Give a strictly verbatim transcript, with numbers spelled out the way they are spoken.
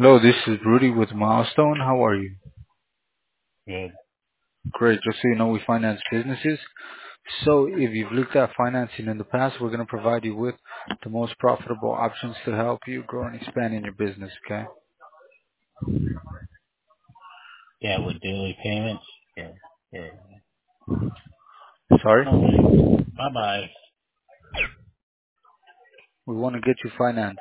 Hello, this is Rudy with Milestone. How are you? Good. Great. Just so you know, we finance businesses. So if you've looked at financing in the past, we're going to provide you with the most profitable options to help you grow and expand in your business, okay? Yeah, with daily payments. Yeah. Yeah. Sorry? Okay. Bye bye. We want to get you financed.